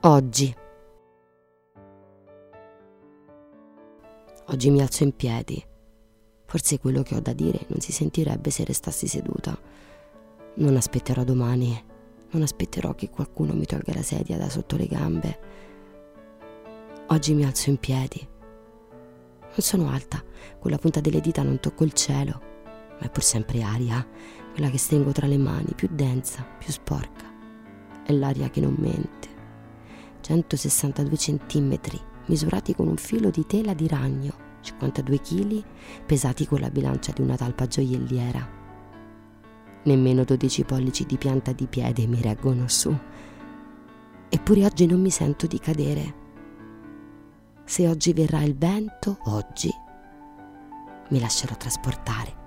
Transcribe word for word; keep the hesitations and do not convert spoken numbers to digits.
Oggi. Oggi mi alzo in piedi. Forse quello che ho da dire non si sentirebbe se restassi seduta. Non aspetterò domani. Non aspetterò che qualcuno mi tolga la sedia da sotto le gambe. Oggi mi alzo in piedi. Non sono alta, con la punta delle dita non tocco il cielo, ma è pur sempre aria, quella che stringo tra le mani, più densa, più sporca. È l'aria che non mente. centosessantadue centimetri, misurati con un filo di tela di ragno, cinquantadue chili, pesati con la bilancia di una talpa gioielliera. Nemmeno dodici pollici di pianta di piede mi reggono su. Eppure oggi non mi sento di cadere. Se oggi verrà il vento, oggi mi lascerò trasportare.